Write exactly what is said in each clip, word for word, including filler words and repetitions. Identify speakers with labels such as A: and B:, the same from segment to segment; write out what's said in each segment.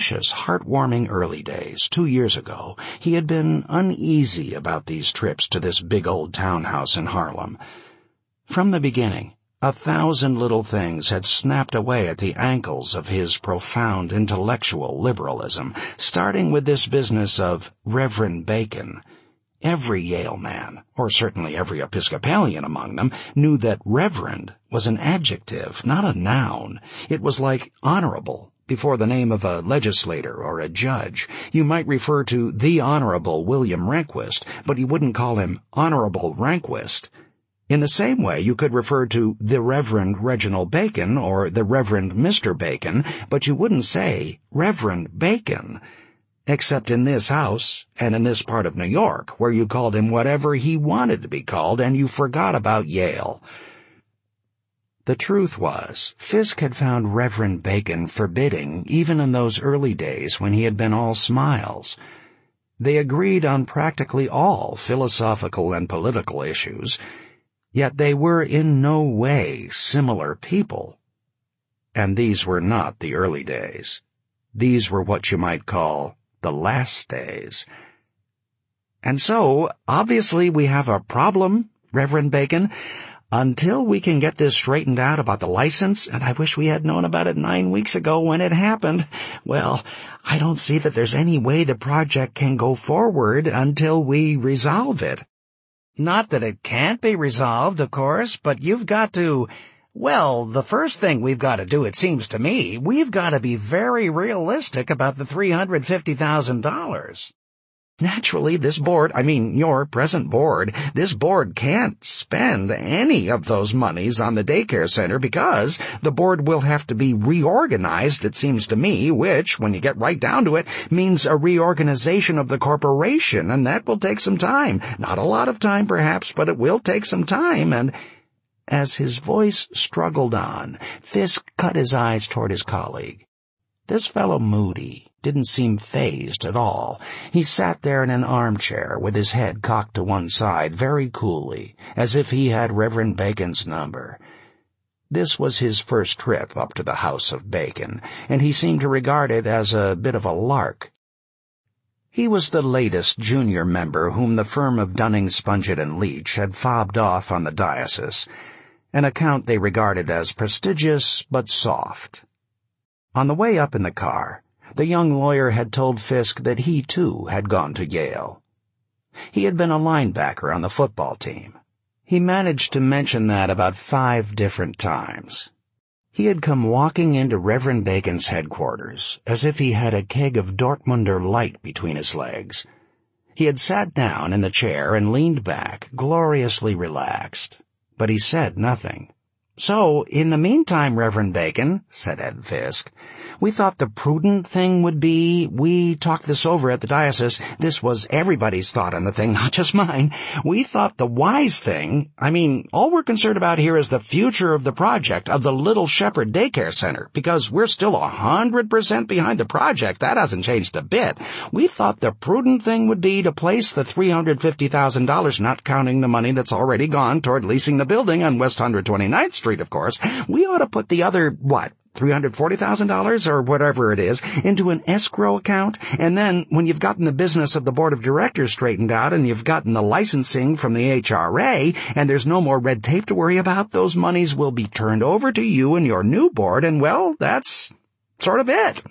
A: precious, heartwarming early days, two years ago, he had been uneasy about these trips to this big old townhouse in Harlem. From the beginning, a thousand little things had snapped away at the ankles of his profound intellectual liberalism, starting with this business of Reverend Bacon. Every Yale man, or certainly every Episcopalian among them, knew that reverend was an adjective, not a noun. It was like honorable before the name of a legislator or a judge. You might refer to the Honorable William Rehnquist, but you wouldn't call him Honorable Rehnquist. In the same way, you could refer to the Reverend Reginald Bacon or the Reverend Mister Bacon, but you wouldn't say Reverend Bacon. Except in this house, and in this part of New York, where you called him whatever he wanted to be called, and you forgot about Yale. The truth was, Fisk had found Reverend Bacon forbidding even in those early days when he had been all smiles. They agreed on practically all philosophical and political issues, yet they were in no way similar people. And these were not the early days. These were what you might call the last days. And so, obviously we have a problem, Reverend Bacon, until we can get this straightened out about the license, and I wish we had known about it nine weeks ago when it happened. Well, I don't see that there's any way the project can go forward until we resolve it. Not that it can't be resolved, of course, but you've got to... Well, the first thing we've got to do, it seems to me, we've got to be very realistic about the three hundred fifty thousand dollars. Naturally, this board, I mean your present board, this board can't spend any of those monies on the daycare center because the board will have to be reorganized, it seems to me, which, when you get right down to it, means a reorganization of the corporation, and that will take some time. Not a lot of time, perhaps, but it will take some time, and... As his voice struggled on, Fisk cut his eyes toward his colleague. This fellow Moody didn't seem fazed at all. He sat there in an armchair with his head cocked to one side very coolly, as if he had Reverend Bacon's number. This was his first trip up to the house of Bacon, and he seemed to regard it as a bit of a lark. He was the latest junior member whom the firm of Dunning, Spungett and Leach had fobbed off on the diocese, an account they regarded as prestigious but soft. On the way up in the car, the young lawyer had told Fisk that he, too, had gone to Yale. He had been a linebacker on the football team. He managed to mention that about five different times. He had come walking into Reverend Bacon's headquarters as if he had a keg of Dortmunder Light between his legs. He had sat down in the chair and leaned back, gloriously relaxed. But he said nothing. "So, in the meantime, Reverend Bacon," said Ed Fisk, "we thought the prudent thing would be, we talked this over at the diocese, this was everybody's thought on the thing, not just mine, we thought the wise thing, I mean, all we're concerned about here is the future of the project, of the Little Shepherd Daycare Center, because we're still a hundred percent behind the project, that hasn't changed a bit. We thought the prudent thing would be to place the three hundred fifty thousand dollars, not counting the money that's already gone toward leasing the building on West one hundred twenty-ninth Street, of course. We ought to put the other, what, three hundred forty thousand dollars or whatever it is into an escrow account, and then when you've gotten the business of the board of directors straightened out and you've gotten the licensing from the H R A and there's no more red tape to worry about, those monies will be turned over to you and your new board, and well, that's sort of it."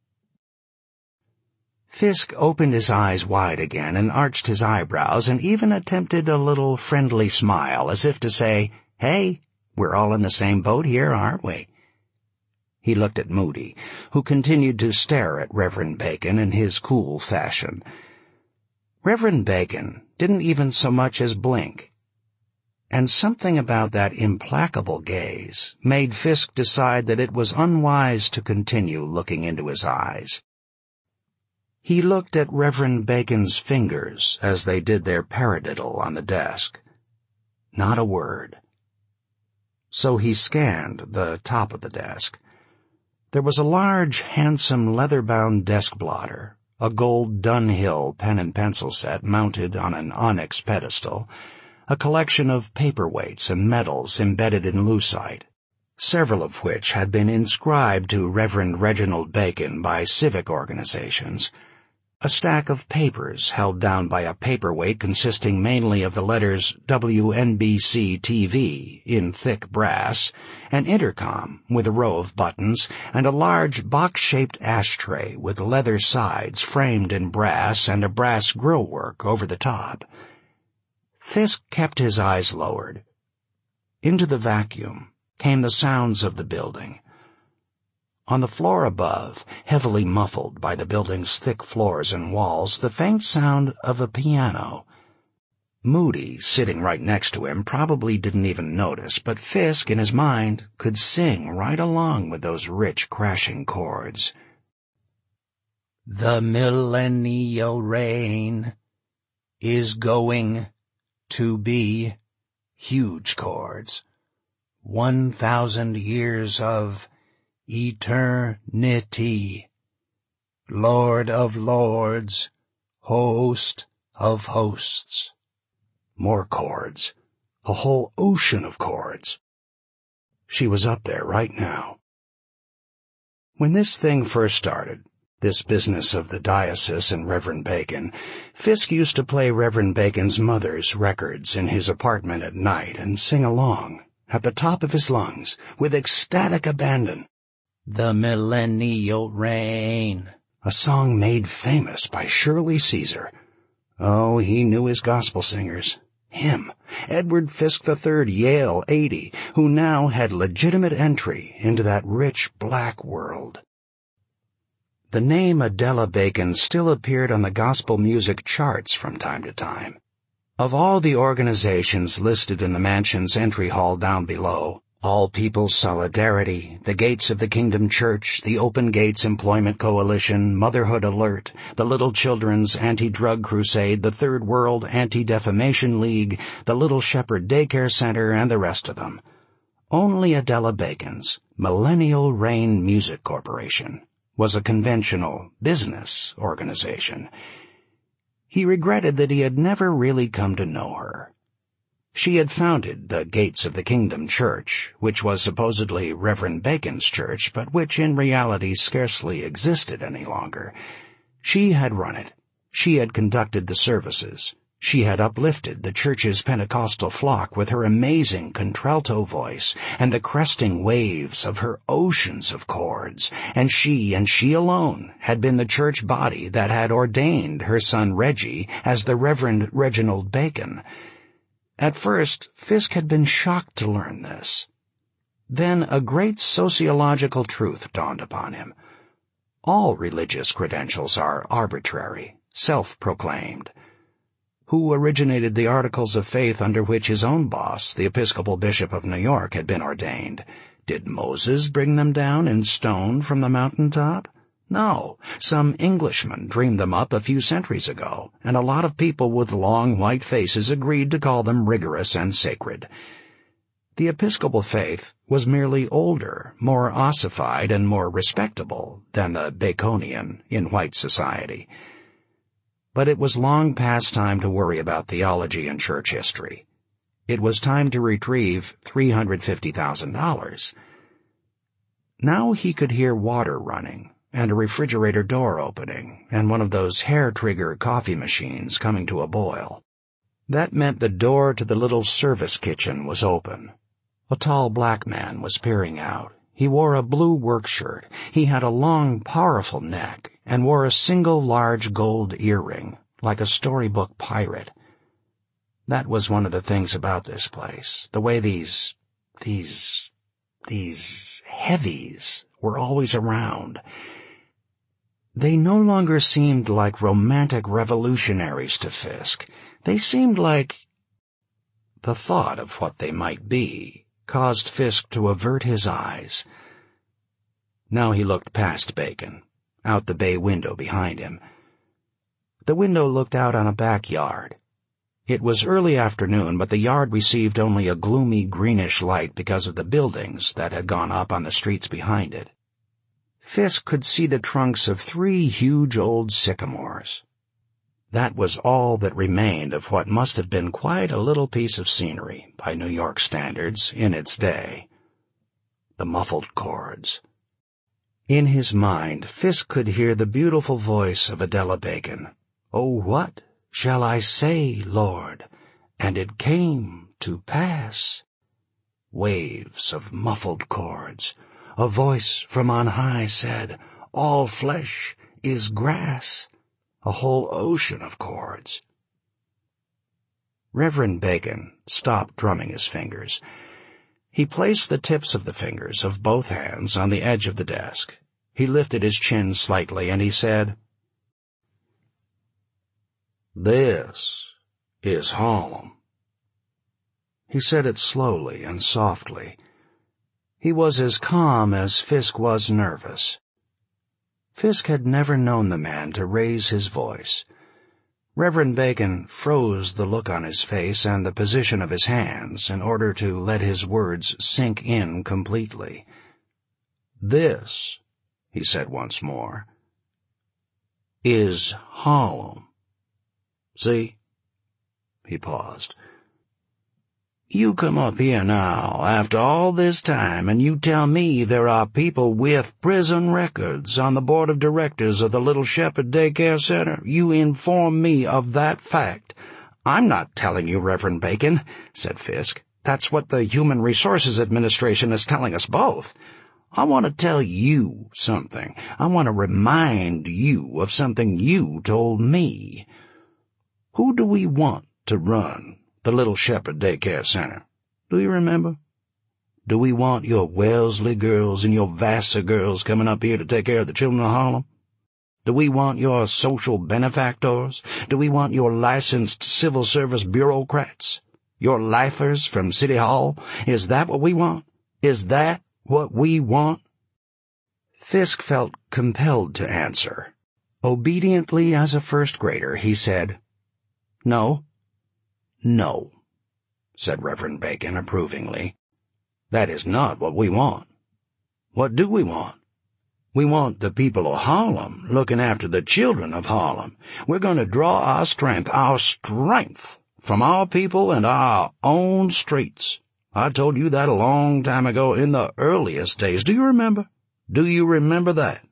A: Fisk opened his eyes wide again and arched his eyebrows and even attempted a little friendly smile as if to say, "Hey, we're all in the same boat here, aren't we?" He looked at Moody, who continued to stare at Reverend Bacon in his cool fashion. Reverend Bacon didn't even so much as blink. And something about that implacable gaze made Fisk decide that it was unwise to continue looking into his eyes. He looked at Reverend Bacon's fingers as they did their paradiddle on the desk. Not a word. So he scanned the top of the desk. There was a large, handsome, leather-bound desk blotter, a gold Dunhill pen and pencil set mounted on an onyx pedestal, a collection of paperweights and medals embedded in lucite, several of which had been inscribed to Reverend Reginald Bacon by civic organizations. A stack of papers held down by a paperweight consisting mainly of the letters W N B C T V in thick brass, an intercom with a row of buttons, and a large box-shaped ashtray with leather sides framed in brass and a brass grillwork over the top. Fisk kept his eyes lowered. Into the vacuum came the sounds of the building. On the floor above, heavily muffled by the building's thick floors and walls, the faint sound of a piano. Moody, sitting right next to him, probably didn't even notice, but Fisk, in his mind, could sing right along with those rich, crashing chords. The millennial reign is going to be huge chords. One thousand years of eternity. Lord of lords, host of hosts. More chords. A whole ocean of chords. She was up there right now. When this thing first started, this business of the diocese and Reverend Bacon, Fisk used to play Reverend Bacon's mother's records in his apartment at night and sing along, at the top of his lungs, with ecstatic abandon. The Millennial Reign, a song made famous by Shirley Caesar. Oh, he knew his gospel singers. Him, Edward Fisk the Third, Yale, eighty, who now had legitimate entry into that rich black world. The name Adela Bacon still appeared on the gospel music charts from time to time. Of all the organizations listed in the mansion's entry hall down below, All People's Solidarity, the Gates of the Kingdom Church, the Open Gates Employment Coalition, Motherhood Alert, the Little Children's Anti-Drug Crusade, the Third World Anti-Defamation League, the Little Shepherd Daycare Center, and the rest of them. Only Adela Bacon's Millennial Reign Music Corporation was a conventional business organization. He regretted that he had never really come to know her. She had founded the Gates of the Kingdom Church, which was supposedly Reverend Bacon's church, but which in reality scarcely existed any longer. She had run it. She had conducted the services. She had uplifted the church's Pentecostal flock with her amazing contralto voice and the cresting waves of her oceans of chords, and she, and she alone, had been the church body that had ordained her son Reggie as the Reverend Reginald Bacon. At first, Fisk had been shocked to learn this. Then a great sociological truth dawned upon him. All religious credentials are arbitrary, self-proclaimed. Who originated the articles of faith under which his own boss, the Episcopal Bishop of New York, had been ordained? Did Moses bring them down in stone from the mountaintop? No, some Englishman dreamed them up a few centuries ago, and a lot of people with long white faces agreed to call them rigorous and sacred. The Episcopal faith was merely older, more ossified, and more respectable than the Baconian in white society. But it was long past time to worry about theology and church history. It was time to retrieve three hundred fifty thousand dollars. Now he could hear water running, and a refrigerator door opening, and one of those hair-trigger coffee machines coming to a boil. That meant the door to the little service kitchen was open. A tall black man was peering out. He wore a blue work shirt. He had a long, powerful neck, and wore a single large gold earring, like a storybook pirate. That was one of the things about this place, the way these, these, these heavies were always around. They no longer seemed like romantic revolutionaries to Fisk. They seemed like... The thought of what they might be caused Fisk to avert his eyes. Now he looked past Bacon, out the bay window behind him. The window looked out on a backyard. It was early afternoon, but the yard received only a gloomy greenish light because of the buildings that had gone up on the streets behind it. Fisk could see the trunks of three huge old sycamores. That was all that remained of what must have been quite a little piece of scenery, by New York standards, in its day. the muffled chords. In his mind, Fisk could hear the beautiful voice of Adela Bacon. "Oh, what shall I say, Lord? And it came to pass." Waves of muffled chords. A voice from on high said, "All flesh is grass." A whole ocean of chords. Reverend Bacon stopped drumming his fingers. He placed the tips of the fingers of both hands on the edge of the desk. He lifted his chin slightly and he said, "This is Harlem." He said it slowly and softly. He was as calm as Fisk was nervous. Fisk had never known the man to raise his voice. Reverend Bacon froze the look on his face and the position of his hands in order to let his words sink in completely. "This," he said once more, "is Harlem. See?" He paused. "You come up here now, after all this time, and you tell me there are people with prison records on the board of directors of the Little Shepherd Daycare Center. You inform me of that fact." "I'm not telling you, Reverend Bacon," said Fisk. "That's what the Human Resources Administration is telling us both." "I want to tell you something. I want to remind you of something you told me. Who do we want to run the Little Shepherd Daycare Center? Do you remember? Do we want your Wellesley girls and your Vassar girls coming up here to take care of the children of Harlem? Do we want your social benefactors? Do we want your licensed civil service bureaucrats? Your lifers from City Hall? Is that what we want? Is that what we want?" Fisk felt compelled to answer. Obediently as a first grader, he said, "No." "No," said Reverend Bacon approvingly. "That is not what we want. What do we want? We want the people of Harlem looking after the children of Harlem. We're going to draw our strength, our strength, from our people and our own streets. I told you that a long time ago in the earliest days. Do you remember? Do you remember that?"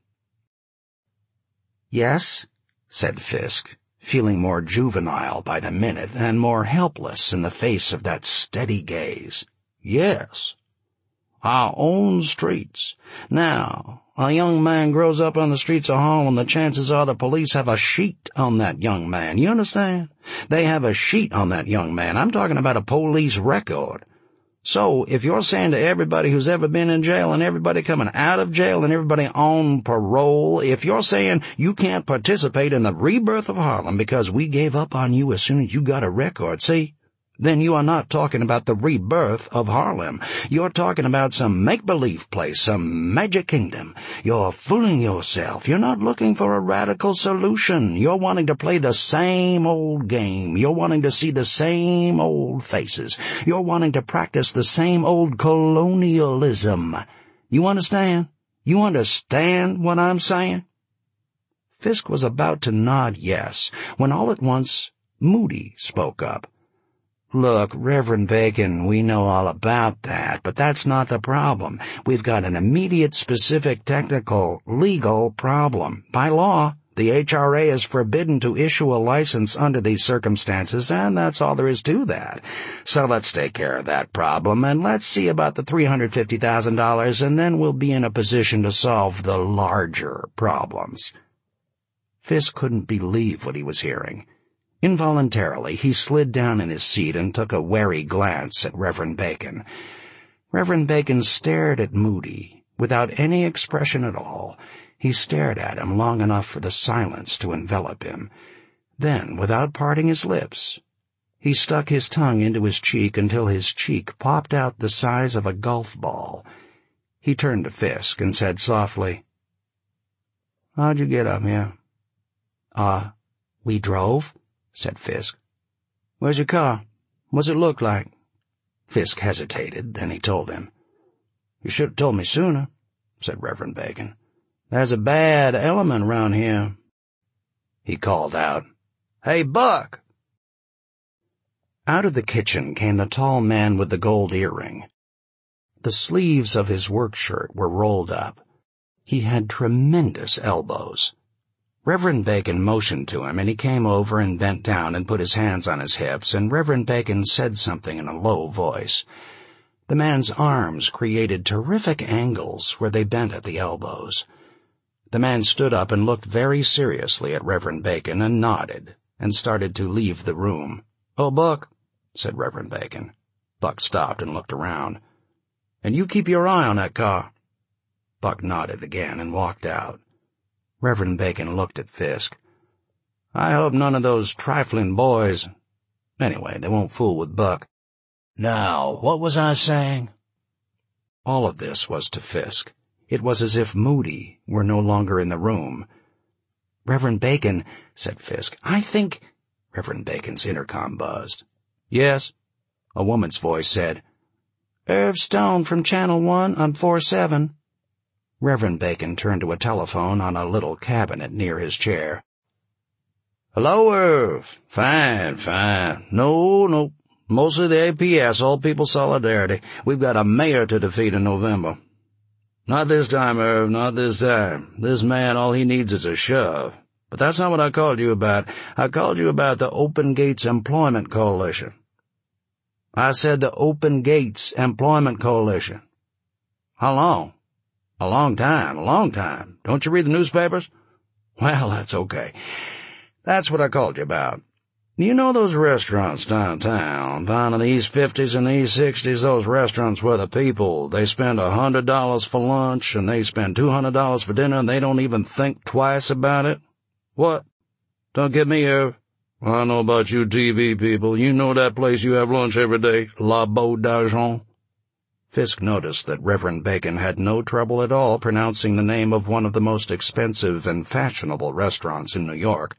A: "Yes," said Fisk, feeling more juvenile by the minute and more helpless in the face of that steady gaze. "Yes. Our own streets. Now, a young man grows up on the streets of Harlem, the chances are the police have a sheet on that young man. You understand? They have a sheet on that young man. I'm talking about a police record. So, if you're saying to everybody who's ever been in jail and everybody coming out of jail and everybody on parole, if you're saying you can't participate in the rebirth of Harlem because we gave up on you as soon as you got a record, see, then you are not talking about the rebirth of Harlem. You're talking about some make-believe place, some magic kingdom. You're fooling yourself. You're not looking for a radical solution. You're wanting to play the same old game. You're wanting to see the same old faces. You're wanting to practice the same old colonialism. You understand? You understand what I'm saying?" Fisk was about to nod yes, when all at once Moody spoke up. "Look, Reverend Bacon, we know all about that, but that's not the problem. We've got an immediate, specific, technical, legal problem. By law, the H R A is forbidden to issue a license under these circumstances, and that's all there is to that. So let's take care of that problem, and let's see about the three hundred fifty thousand dollars, and then we'll be in a position to solve the larger problems." Fisk couldn't believe what he was hearing. Involuntarily, he slid down in his seat and took a wary glance at Reverend Bacon. Reverend Bacon stared at Moody without any expression at all. He stared at him long enough for the silence to envelop him. Then, without parting his lips, he stuck his tongue into his cheek until his cheek popped out the size of a golf ball. He turned to Fisk and said softly, "How'd you get up here?" Uh, we drove," said Fisk. "Where's your car? What's it look like?" Fisk hesitated, then he told him. "You should have told me sooner," said Reverend Bacon. "There's a bad element around here." He called out, "Hey, Buck!" Out of the kitchen came the tall man with the gold earring. The sleeves of his work shirt were rolled up. He had tremendous elbows. Reverend Bacon motioned to him, and he came over and bent down and put his hands on his hips, and Reverend Bacon said something in a low voice. The man's arms created terrific angles where they bent at the elbows. The man stood up and looked very seriously at Reverend Bacon and nodded, and started to leave the room. "Oh, Buck," said Reverend Bacon. Buck stopped and looked around. "And you keep your eye on that car." Buck nodded again and walked out. Reverend Bacon looked at Fisk. "I hope none of those trifling boys... Anyway, they won't fool with Buck. Now, what was I saying?" All of this was to Fisk. It was as if Moody were no longer in the room. "Reverend Bacon," said Fisk, "I think—" Reverend Bacon's intercom buzzed. "Yes?" A woman's voice said. "Irv Stone from Channel One on four seven. Reverend Bacon turned to a telephone on a little cabinet near his chair. "Hello, Irv. Fine, fine. No, no. Mostly the A P S, All People Solidarity. We've got a mayor to defeat in November." "Not this time, Irv, not this time. This man, all he needs is a shove. But that's not what I called you about. I called you about the Open Gates Employment Coalition." "I said the Open Gates Employment Coalition." "How long?" "A long time, a long time. Don't you read the newspapers?" "Well, that's okay. That's what I called you about. You know those restaurants downtown, down in the East fifties and the East sixties, those restaurants where the people, they spend a hundred dollars for lunch and they spend two hundred dollars for dinner and they don't even think twice about it? What? Don't get me, Irv. I don't know about you T V people. You know that place you have lunch every day, La Beau d'Argent?" Fisk noticed that Reverend Bacon had no trouble at all pronouncing the name of one of the most expensive and fashionable restaurants in New York.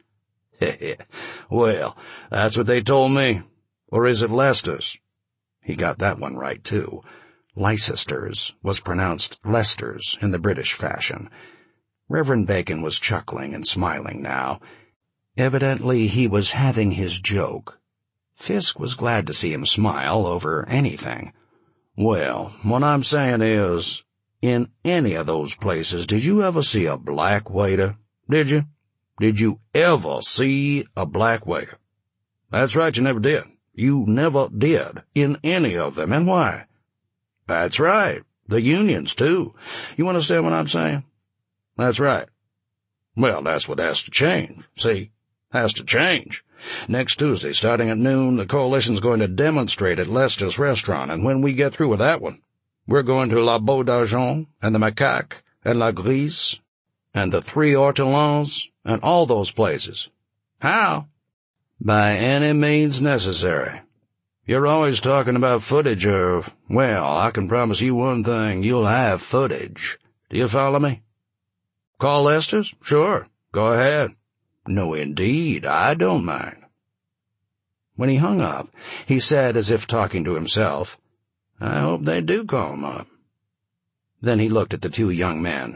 A: "Well, that's what they told me. Or is it Lester's?" He got that one right, too. Leicester's was pronounced Lester's in the British fashion. Reverend Bacon was chuckling and smiling now. Evidently he was having his joke. Fisk was glad to see him smile over anything. "Well, what I'm saying is, in any of those places, did you ever see a black waiter? Did you? Did you ever see a black waiter?" "That's right, you never did. You never did, in any of them. And why?" "That's right. The unions, too. You understand what I'm saying?" "That's right." "Well, that's what has to change. See? Has to change. Next Tuesday, starting at noon, the coalition's going to demonstrate at Lester's restaurant, and when we get through with that one, we're going to La Beau d'Argent, and the Macaque, and La Grise, and the Three Ortolans, and all those places." "How?" "By any means necessary. You're always talking about footage, Irv. Well, I can promise you one thing, you'll have footage. Do you follow me?" "Call Lester's? Sure. Go ahead." "No, indeed, I don't mind." When he hung up, he said, as if talking to himself, "I hope they do call him up." Then he looked at the two young men.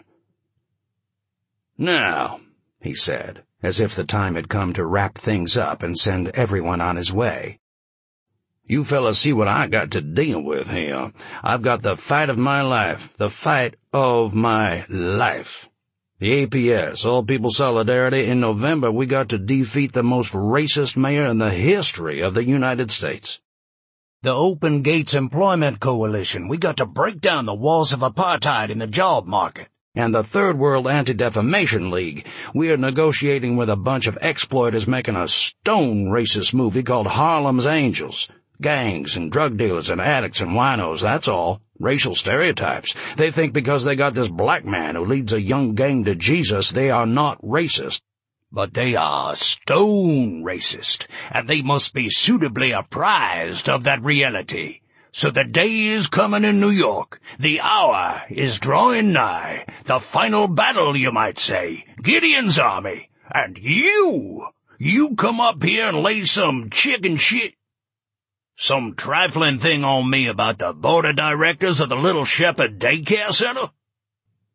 A: "Now," he said, as if the time had come to wrap things up and send everyone on his way, "you fellas see what I got to deal with here. I've got the fight of my life, the fight of my life. The A P S, All People Solidarity, in November we got to defeat the most racist mayor in the history of the United States. The Open Gates Employment Coalition, we got to break down the walls of apartheid in the job market. And the Third World Anti-Defamation League, we're negotiating with a bunch of exploiters making a stone racist movie called Harlem's Angels. Gangs and drug dealers and addicts and winos, that's all. Racial stereotypes. They think because they got this black man who leads a young gang to Jesus, they are not racist. But they are stone racist, and they must be suitably apprised of that reality. So the day is coming in New York. The hour is drawing nigh. The final battle, you might say. Gideon's army. And you, you come up here and lay some chicken shit. Some trifling thing on me about the board of directors of the Little Shepherd Daycare Center?"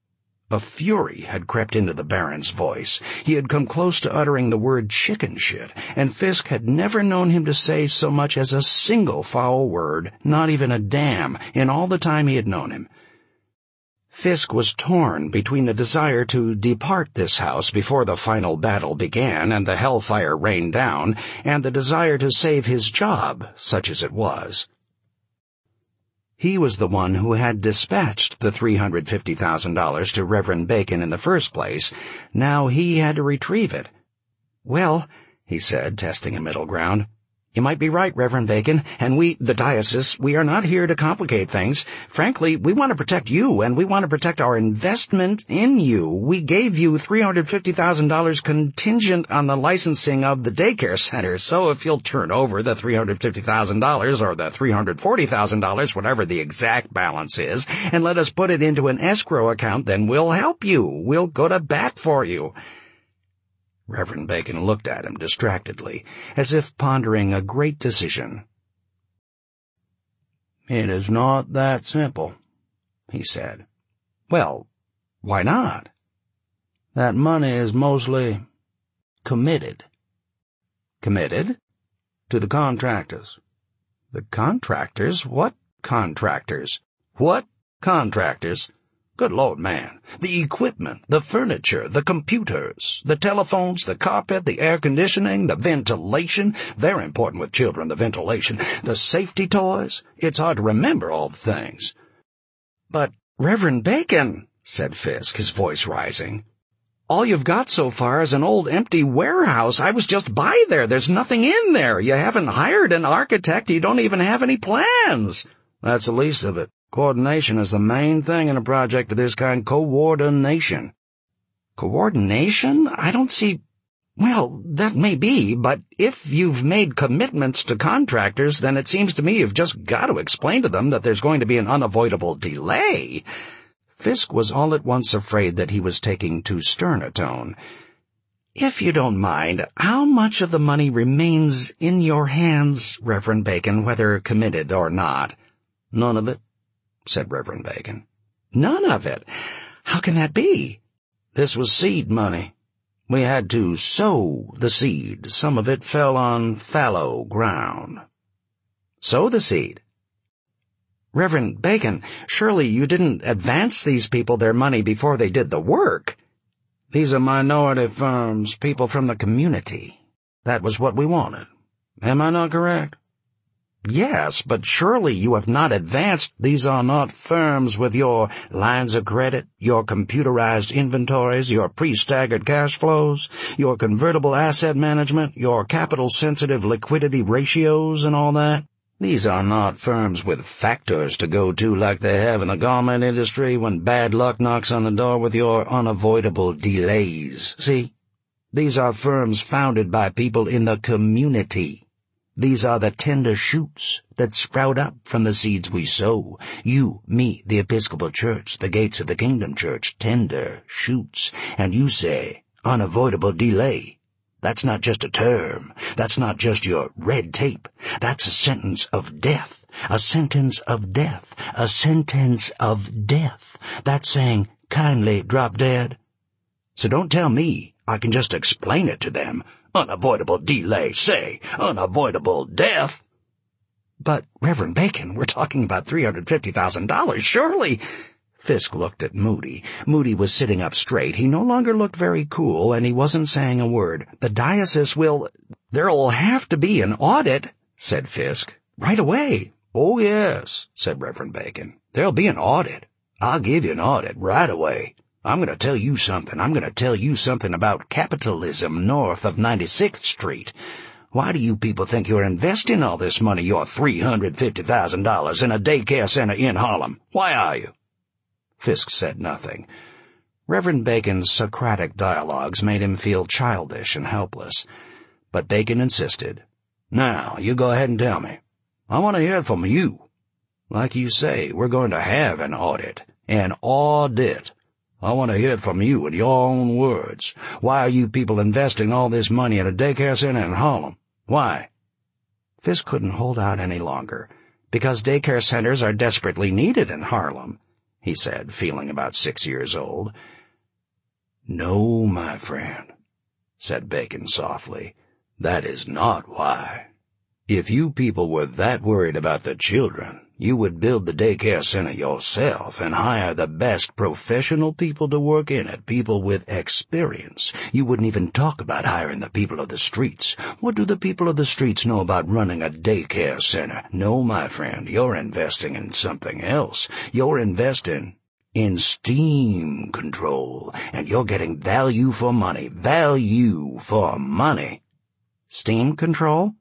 A: A fury had crept into the Baron's voice. He had come close to uttering the word chicken shit, and Fisk had never known him to say so much as a single foul word, not even a damn, in all the time he had known him. Fisk was torn between the desire to depart this house before the final battle began and the hellfire rained down, and the desire to save his job, such as it was. He was the one who had dispatched the three hundred fifty thousand dollars to Reverend Bacon in the first place. Now he had to retrieve it. "Well," he said, testing a middle ground, "you might be right, Reverend Bacon, and we, the diocese, we are not here to complicate things. Frankly, we want to protect you, and we want to protect our investment in you. We gave you three hundred fifty thousand dollars contingent on the licensing of the daycare center, so if you'll turn over the three hundred fifty thousand dollars or the three hundred forty thousand dollars, whatever the exact balance is, and let us put it into an escrow account, then we'll help you. We'll go to bat for you." Reverend Bacon looked at him distractedly, as if pondering a great decision. "It is not that simple," he said. "Well, why not?" "That money is mostly committed." "Committed?" "To the contractors." "The contractors? What contractors?" "What contractors? Good Lord, man. The equipment, the furniture, the computers, the telephones, the carpet, the air conditioning, the ventilation. Very important with children, the ventilation. The safety toys. It's hard to remember all the things." "But, Reverend Bacon," said Fisk, his voice rising, "all you've got so far is an old empty warehouse. I was just by there. There's nothing in there. You haven't hired an architect. You don't even have any plans." "That's the least of it. Coordination is the main thing in a project of this kind. Coordination." "Coordination? I don't see—" "Well, that may be, but if you've made commitments to contractors, then it seems to me you've just got to explain to them that there's going to be an unavoidable delay." Fisk was all at once afraid that he was taking too stern a tone. "If you don't mind, how much of the money remains in your hands, Reverend Bacon, whether committed or not?" "None of it," said Reverend Bacon. "None of it? How can that be?" "This was seed money. We had to sow the seed. Some of it fell on fallow ground." "Sow the seed?" "Reverend Bacon, surely you didn't advance these people their money before they did the work." "These are minority firms, people from the community. That was what we wanted. Am I not correct?" "Yes, but surely you have not advanced—" "These are not firms with your lines of credit, your computerized inventories, your pre-staggered cash flows, your convertible asset management, your capital-sensitive liquidity ratios and all that. These are not firms with factors to go to like they have in the garment industry when bad luck knocks on the door with your unavoidable delays. See? These are firms founded by people in the community. These are the tender shoots that sprout up from the seeds we sow. You, me, the Episcopal Church, the gates of the Kingdom Church, tender shoots. And you say, unavoidable delay. That's not just a term. That's not just your red tape. That's a sentence of death. A sentence of death. A sentence of death. That's saying, kindly drop dead. So don't tell me I can just explain it to them. Unavoidable delay, say, unavoidable death. But, Reverend Bacon, we're talking about three hundred fifty thousand dollars, surely. Fisk looked at Moody. Moody was sitting up straight. He no longer looked very cool, and he wasn't saying a word. The diocese will... There'll have to be an audit, said Fisk. Right away. Oh, yes, said Reverend Bacon. There'll be an audit. I'll give you an audit right away. I'm going to tell you something. I'm going to tell you something about capitalism north of ninety-sixth Street. Why do you people think you're investing all this money, your three hundred fifty thousand dollars, in a daycare center in Harlem? Why are you? Fisk said nothing. Reverend Bacon's Socratic dialogues made him feel childish and helpless. But Bacon insisted. Now, you go ahead and tell me. I want to hear it from you. Like you say, we're going to have an audit. An audit. I want to hear it from you in your own words. Why are you people investing all this money in a daycare center in Harlem? Why? Fisk couldn't hold out any longer. Because daycare centers are desperately needed in Harlem, he said, feeling about six years old. "No, my friend," said Bacon softly. "That is not why. If you people were that worried about the children, you would build the daycare center yourself and hire the best professional people to work in it, people with experience. You wouldn't even talk about hiring the people of the streets. What do the people of the streets know about running a daycare center? No, my friend, you're investing in something else. You're investing in steam control, and you're getting value for money. Value for money. Steam control?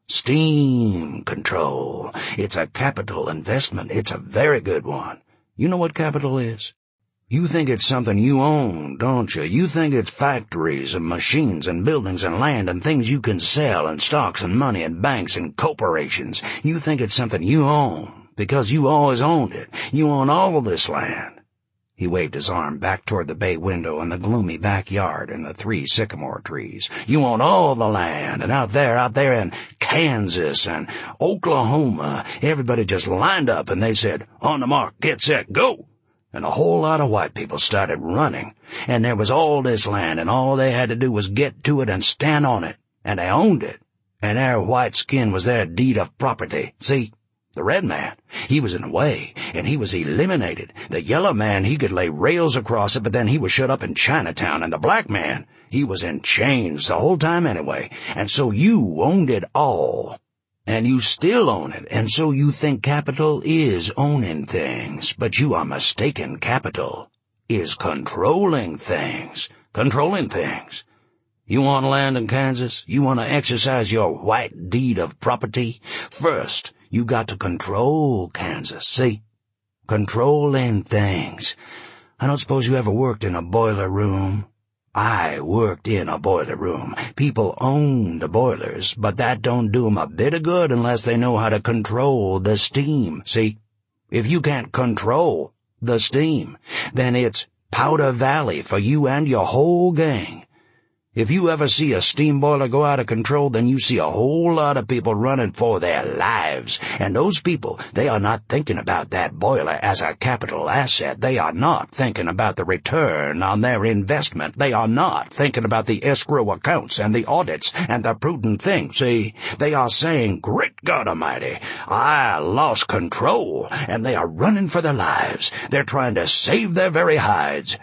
A: Steam control. It's a capital investment. It's a very good one. You know what capital is? You think it's something you own, don't you? You think it's factories and machines and buildings and land and things you can sell and stocks and money and banks and corporations. You think it's something you own because you always owned it. You own all of this land. He waved his arm back toward the bay window and the gloomy backyard and the three sycamore trees. You own all the land, and out there, out there in Kansas and Oklahoma, everybody just lined up and they said, "On the mark, get set, go!" And a whole lot of white people started running, and there was all this land, and all they had to do was get to it and stand on it, and they owned it, and their white skin was their deed of property. See? The red man, he was in the way, and he was eliminated. The yellow man, he could lay rails across it, but then he was shut up in Chinatown. And the black man, he was in chains the whole time anyway. And so you owned it all. And you still own it. And so you think capital is owning things. But you are mistaken. Capital is controlling things. Controlling things. You want land in Kansas? You want to exercise your white deed of property? First, you got to control Kansas, see? Controlling things. I don't suppose you ever worked in a boiler room. I worked in a boiler room. People own the boilers, but that don't do 'em a bit of good unless they know how to control the steam, see? If you can't control the steam, then it's Powder Valley for you and your whole gang. If you ever see a steam boiler go out of control, then you see a whole lot of people running for their lives. And those people, they are not thinking about that boiler as a capital asset. They are not thinking about the return on their investment. They are not thinking about the escrow accounts and the audits and the prudent thing. See, they are saying, "Great God Almighty, I lost control," and they are running for their lives. They're trying to save their very hides.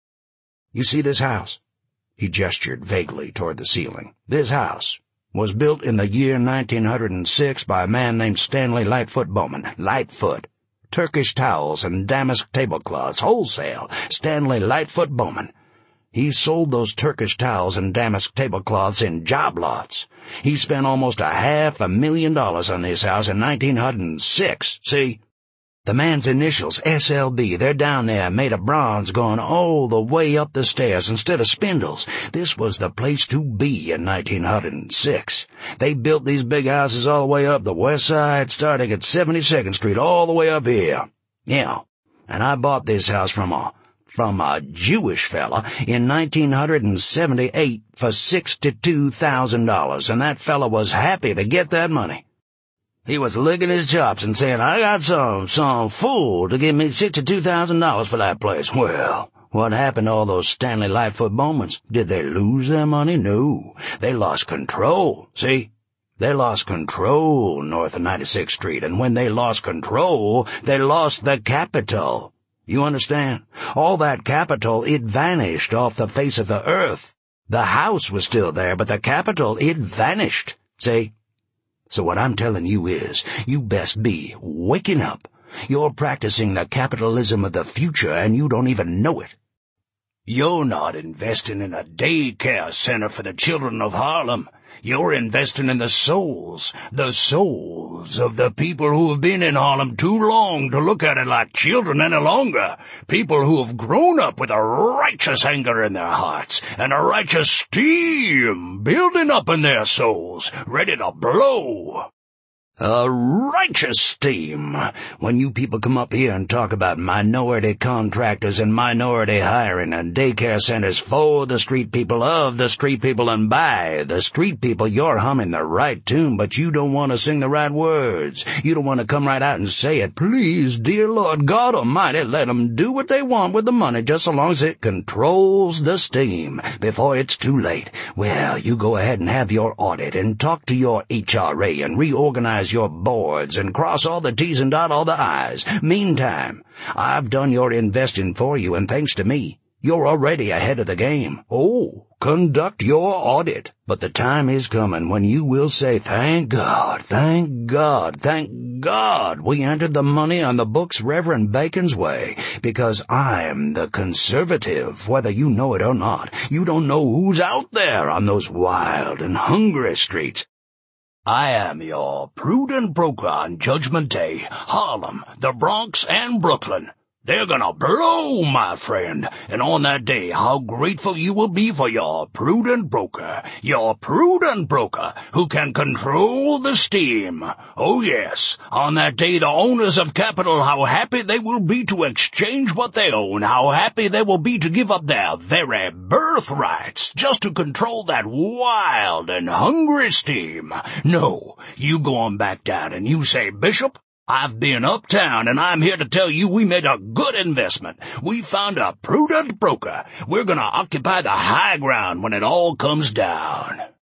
A: You see this house? He gestured vaguely toward the ceiling. This house was built in the year nineteen oh six by a man named Stanley Lightfoot Bowman. Lightfoot. Turkish towels and damask tablecloths, wholesale. Stanley Lightfoot Bowman. He sold those Turkish towels and damask tablecloths in job lots. He spent almost a half a million dollars on this house in nineteen oh six. See? The man's initials, S L B, they're down there, made of bronze, going all the way up the stairs instead of spindles. This was the place to be in nineteen oh six. They built these big houses all the way up the west side, starting at seventy-second Street, all the way up here. Yeah, and I bought this house from a, from a Jewish fella in nineteen seventy-eight for sixty-two thousand dollars, and that fella was happy to get that money. He was licking his chops and saying, "I got some, some fool to give me sixty-two thousand dollars for that place." Well, what happened to all those Stanley Lightfoot Bowmans? Did they lose their money? No. They lost control. See? They lost control north of ninety-sixth Street, and when they lost control, they lost the capital. You understand? All that capital, it vanished off the face of the earth. The house was still there, but the capital, it vanished. See? So what I'm telling you is, you best be waking up. You're practicing the capitalism of the future, and you don't even know it. You're not investing in a daycare center for the children of Harlem. You're investing in the souls, the souls of the people who have been in Harlem too long to look at it like children any longer. People who have grown up with a righteous anger in their hearts and a righteous steam building up in their souls, ready to blow. A righteous steam. When you people come up here and talk about minority contractors and minority hiring and daycare centers for the street people, of the street people, and by the street people, you're humming the right tune, but you don't want to sing the right words. You don't want to come right out and say it. Please, dear Lord God Almighty, let them do what they want with the money just so long as it controls the steam before it's too late. Well, you go ahead and have your audit and talk to your H R A and reorganize your boards and cross all the T's and dot all the I's. Meantime, I've done your investing for you, and thanks to me, you're already ahead of the game. Oh, conduct your audit. But the time is coming when you will say, thank God, thank God, thank God we entered the money on the books Reverend Bacon's way, because I'm the conservative, whether you know it or not. You don't know who's out there on those wild and hungry streets. I am your prudent broker on Judgment Day. Harlem, the Bronx, and Brooklyn. They're gonna blow, my friend, and on that day, how grateful you will be for your prudent broker, your prudent broker, who can control the steam. Oh yes, on that day, the owners of capital, how happy they will be to exchange what they own, how happy they will be to give up their very birthrights, just to control that wild and hungry steam. No, you go on back down and you say, Bishop, I've been uptown, and I'm here to tell you we made a good investment. We found a prudent broker. We're going to occupy the high ground when it all comes down.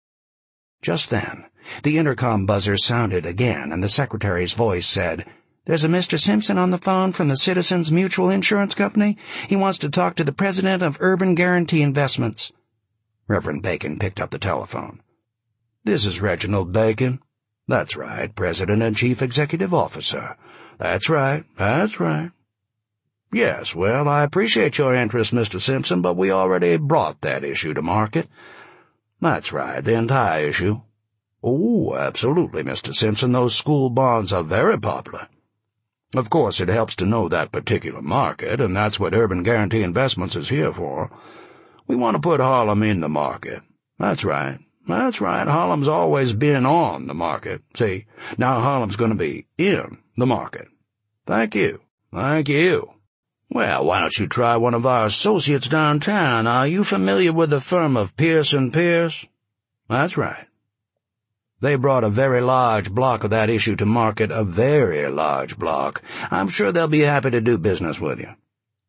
A: Just then, the intercom buzzer sounded again, and the secretary's voice said, There's a Mister Simpson on the phone from the Citizens Mutual Insurance Company. He wants to talk to the president of Urban Guarantee Investments. Reverend Bacon picked up the telephone. This is Reginald Bacon. That's right, President and Chief Executive Officer. That's right, that's right. Yes, well, I appreciate your interest, Mister Simpson, but we already brought that issue to market. That's right, the entire issue. Oh, absolutely, Mister Simpson, those school bonds are very popular. Of course, it helps to know that particular market, and that's what Urban Guarantee Investments is here for. We want to put Harlem in the market. That's right. That's right, Harlem's always been on the market. See, now Harlem's going to be in the market. Thank you. Thank you. Well, why don't you try one of our associates downtown? Are you familiar with the firm of Pierce and Pierce? That's right. They brought a very large block of that issue to market, a very large block. I'm sure they'll be happy to do business with you.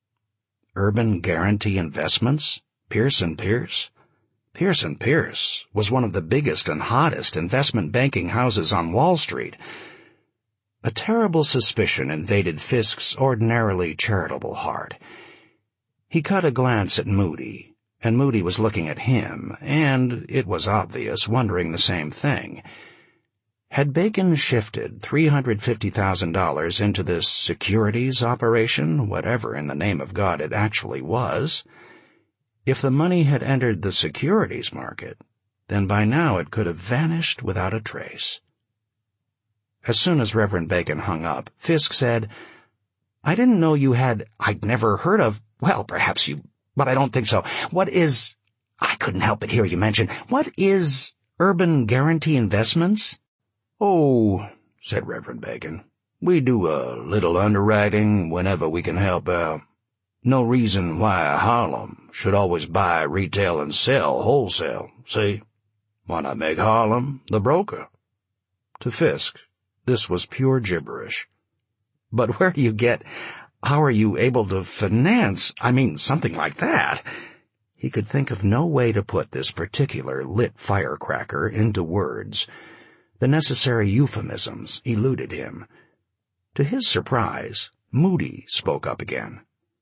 A: Urban Guarantee Investments? Pierce and Pierce? Pierce and Pierce was one of the biggest and hottest investment banking houses on Wall Street. A terrible suspicion invaded Fisk's ordinarily charitable heart. He caught a glance at Moody, and Moody was looking at him, and, it was obvious, wondering the same thing. Had Bacon shifted three hundred fifty thousand dollars into this securities operation, whatever in the name of God it actually was? If the money had entered the securities market, then by now it could have vanished without a trace. As soon as Reverend Bacon hung up, Fisk said, I didn't know you had, I'd never heard of, well, perhaps you, but I don't think so. What is, I couldn't help but hear you mention, what is Urban Guarantee Investments? Oh, said Reverend Bacon, we do a little underwriting whenever we can help out. No reason why Harlem should always buy retail and sell wholesale, see? Why not make Harlem the broker? To Fisk, this was pure gibberish. But where do you get, how are you able to finance, I mean, something like that? He could think of no way to put this particular lit firecracker into words. The necessary euphemisms eluded him. To his surprise, Moody spoke up again.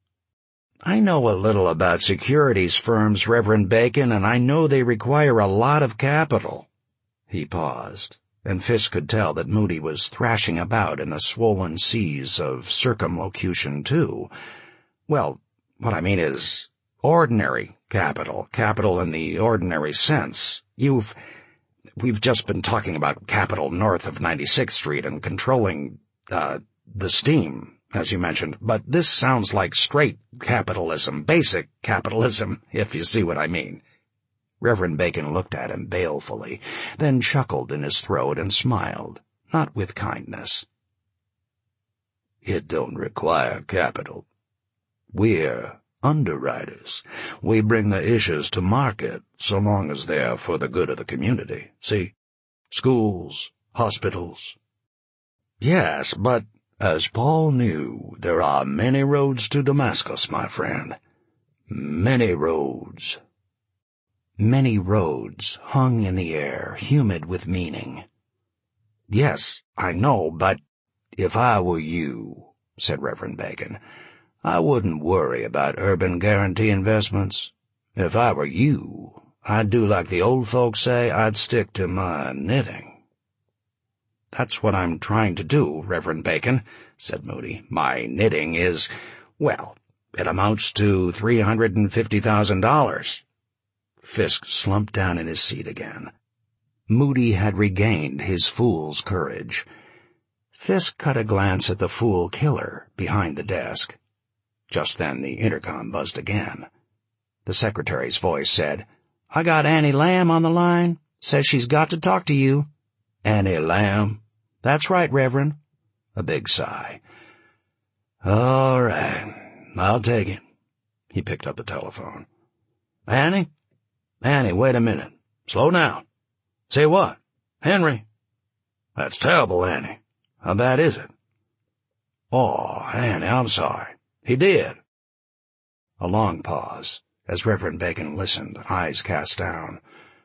A: I know a little about securities firms, Reverend Bacon, and I know they require a lot of capital. He paused, and Fisk could tell that Moody was thrashing about in the swollen seas of circumlocution, too. Well, what I mean is ordinary capital, capital in the ordinary sense. You've, we've just been talking about capital north of ninety-sixth Street and controlling, uh, the steam, as you mentioned, but this sounds like straight capitalism, basic capitalism, if you see what I mean. Reverend Bacon looked at him balefully, then chuckled in his throat and smiled. not with kindness.
B: "It don't require capital. We're underwriters. We bring the issues to market so long as they're for the good of the community. See? Schools, hospitals." "Yes, but—" "As Paul knew, there are many roads to Damascus, my friend. Many roads."
A: Many roads hung in the air, humid with meaning. "Yes, I know, but—"
B: "If I were you," said Reverend Bacon, "I wouldn't worry about urban guarantee investments. If I were you, I'd do like the old folks say, I'd stick to my knitting."
A: "That's what I'm trying to do, Reverend Bacon," said Moody. "My knitting is, well, it amounts to three hundred and fifty thousand dollars. Fisk slumped down in his seat again. Moody had regained his fool's courage. Fisk cut a glance at the fool killer behind the desk. Just then the intercom buzzed again. The secretary's voice said, "I got Annie Lamb on the line. Says she's got to talk to you."
B: "Annie Lamb?"
A: "That's right, Reverend."
B: A big sigh. "All right, I'll take it." He picked up the telephone. "Annie? Annie, wait a minute. Slow down. Say what? Henry? That's terrible, Annie. How bad is it?" "Oh, Annie, I'm sorry. He did."
A: A long pause, as Reverend Bacon listened, eyes cast down.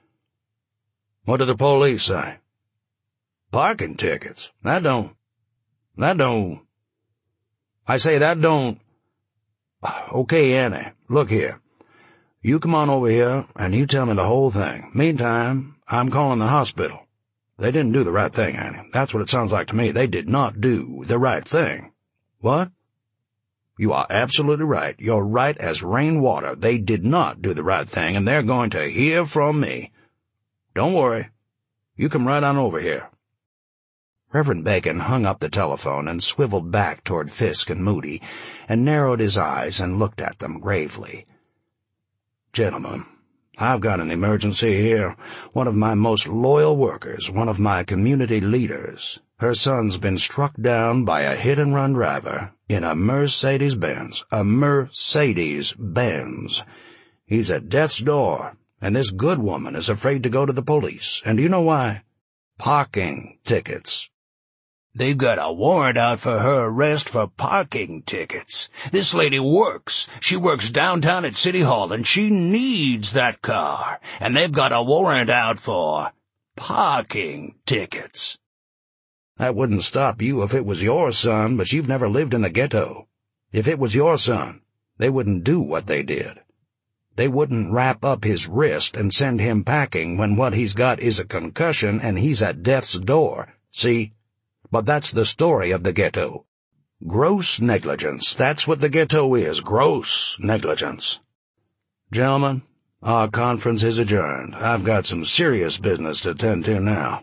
B: "What did the police say?" "Parking tickets. That don't... That don't... I say that don't... Okay, Annie, look here. You come on over here, and you tell me the whole thing. Meantime, I'm calling the hospital. They didn't do the right thing, Annie. That's what it sounds like to me. They did not do the right thing." "What?" "You are absolutely right. You're right as rainwater. They did not do the right thing, and they're going to hear from me. Don't worry. You come right on over here."
A: Reverend Bacon hung up the telephone and swiveled back toward Fisk and Moody, and narrowed his eyes and looked at them gravely.
B: "Gentlemen, I've got an emergency here. One of my most loyal workers, one of my community leaders, her son's been struck down by a hit-and-run driver in a Mercedes-Benz, a Mercedes-Benz. He's at death's door, and this good woman is afraid to go to the police. And do you know why? Parking tickets. They've got a warrant out for her arrest for parking tickets. This lady works. She works downtown at City Hall, and she needs that car. And they've got a warrant out for parking tickets. That wouldn't stop you if it was your son, but you've never lived in the ghetto. If it was your son, they wouldn't do what they did. They wouldn't wrap up his wrist and send him packing when what he's got is a concussion and he's at death's door. See? But that's the story of the ghetto. Gross negligence. That's what the ghetto is. Gross negligence. Gentlemen, our conference is adjourned. I've got some serious business to attend to now."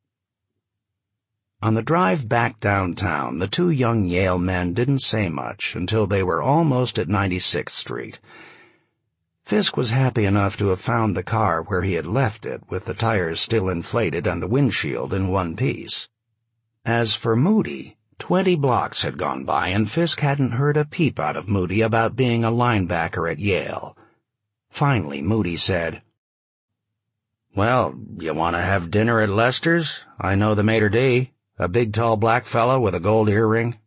A: On the drive back downtown, the two young Yale men didn't say much until they were almost at ninety-sixth Street. Fisk was happy enough to have found the car where he had left it, with the tires still inflated and the windshield in one piece. As for Moody, twenty blocks had gone by and Fisk hadn't heard a peep out of Moody about being a linebacker at Yale. Finally, Moody said, "Well, you want to have dinner at Lester's? I know the maitre d', a big tall black fellow with a gold earring."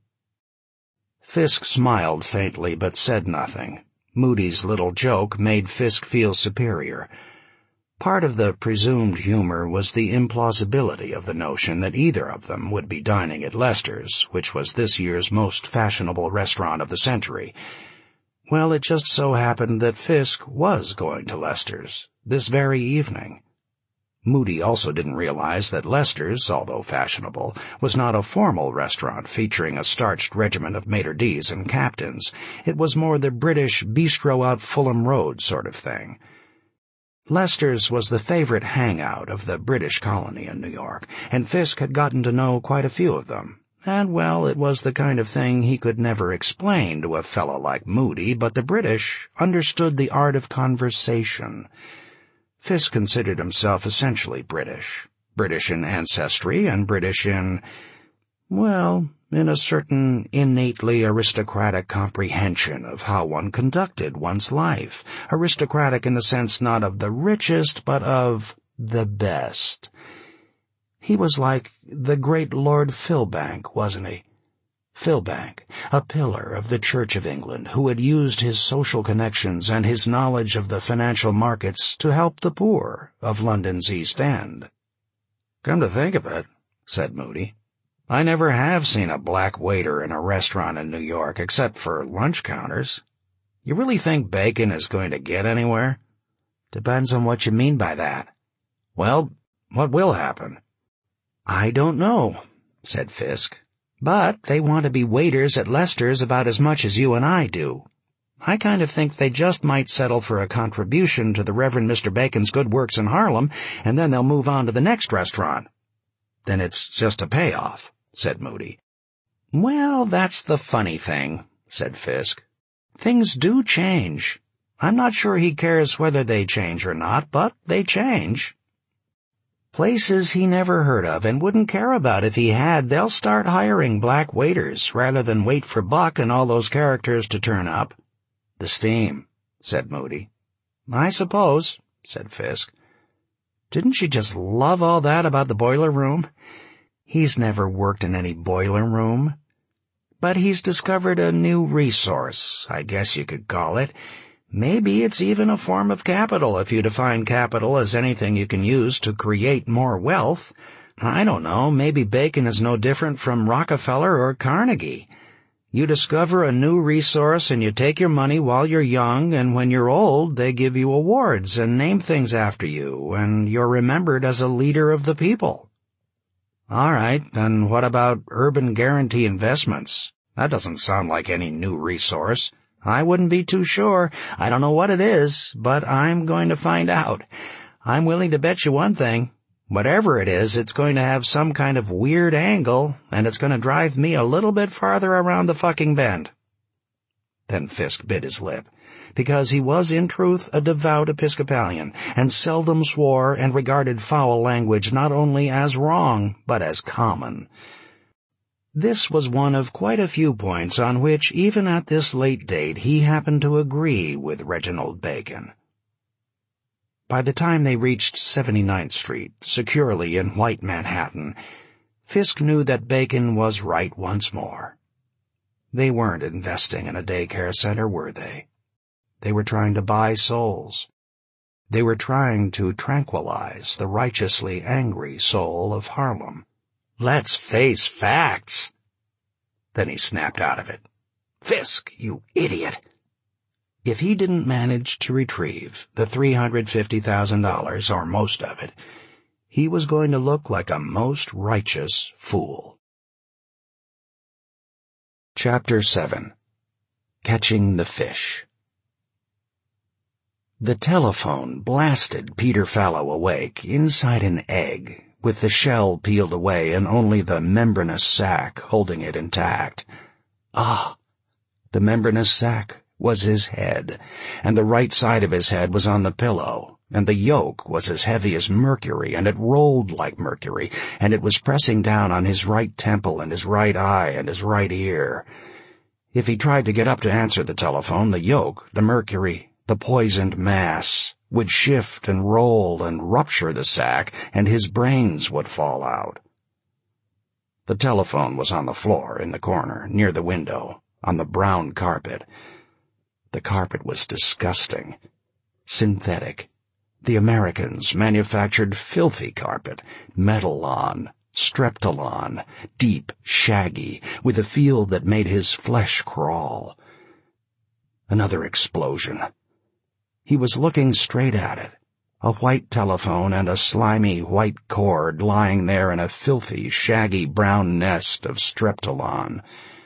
A: Fisk smiled faintly but said nothing. Moody's little joke made Fisk feel superior. Part of the presumed humor was the implausibility of the notion that either of them would be dining at Lester's, which was this year's most fashionable restaurant of the century. Well, it just so happened that Fisk was going to Lester's this very evening. Moody also didn't realize that Lester's, although fashionable, was not a formal restaurant featuring a starched regiment of maitre d's and captains. It was more the British bistro out Fulham Road sort of thing. Lester's was the favorite hangout of the British colony in New York, and Fisk had gotten to know quite a few of them. And, well, it was the kind of thing he could never explain to a fellow like Moody, but the British understood the art of conversation. Fisk considered himself essentially British, British in ancestry and British in, well, in a certain innately aristocratic comprehension of how one conducted one's life. Aristocratic in the sense not of the richest, but of the best. He was like the great Lord Philbank, wasn't he? Philbank, a pillar of the Church of England, who had used his social connections and his knowledge of the financial markets to help the poor of London's East End.
B: "Come to think of it," said Moody, "I never have seen a black waiter in a restaurant in New York except for lunch counters. You really think Bacon is going to get anywhere?"
A: "Depends on what you mean by that."
B: "Well, what will happen?"
A: "I don't know," said Fisk. "But they want to be waiters at Lester's about as much as you and I do. I kind of think they just might settle for a contribution to the Reverend Mister Bacon's good works in Harlem, and then they'll move on to the next restaurant."
B: "Then it's just a payoff," said Moody.
A: "Well, that's the funny thing," said Fisk. "Things do change. I'm not sure he cares whether they change or not, but they change. Places he never heard of and wouldn't care about if he had, they'll start hiring black waiters rather than wait for Buck and all those characters to turn up."
B: "The steam," said Moody.
A: "I suppose," said Fisk. "Didn't she just love all that about the boiler room? He's never worked in any boiler room. But he's discovered a new resource, I guess you could call it. Maybe it's even a form of capital if you define capital as anything you can use to create more wealth. I don't know, maybe Bacon is no different from Rockefeller or Carnegie. You discover a new resource and you take your money while you're young, and when you're old they give you awards and name things after you, and you're remembered as a leader of the people."
B: "All right, and what about urban guarantee investments? That doesn't sound like any new resource."
A: "I wouldn't be too sure. I don't know what it is, but I'm going to find out. I'm willing to bet you one thing. Whatever it is, it's going to have some kind of weird angle, and it's going to drive me a little bit farther around the fucking bend." Then Fisk bit his lip, because he was in truth a devout Episcopalian, and seldom swore and regarded foul language not only as wrong, but as common. This was one of quite a few points on which, even at this late date, he happened to agree with Reginald Bacon. By the time they reached seventy-ninth Street, securely in white Manhattan, Fisk knew that Bacon was right once more. They weren't investing in a daycare center, were they? They were trying to buy souls. They were trying to tranquilize the righteously angry soul of Harlem. "Let's face facts." Then he snapped out of it. "Fisk, you idiot." If he didn't manage to retrieve the three hundred fifty thousand dollars, or most of it, he was going to look like a most righteous fool. Chapter seven. Catching the Fish. The telephone blasted Peter Fallow awake inside an egg, with the shell peeled away and only the membranous sac holding it intact. Ah, the membranous sac was his head, and the right side of his head was on the pillow, and the yolk was as heavy as mercury, and it rolled like mercury, and it was pressing down on his right temple and his right eye and his right ear. If he tried to get up to answer the telephone, the yolk, the mercury, the poisoned mass would shift and roll and rupture the sac, and his brains would fall out. The telephone was on the floor in the corner, near the window, on the brown carpet. The carpet was disgusting. Synthetic. The Americans manufactured filthy carpet, Metalon, Streptolon, deep, shaggy, with a feel that made his flesh crawl. Another explosion. He was looking straight at it, a white telephone and a slimy white cord lying there in a filthy, shaggy brown nest of Streptolon.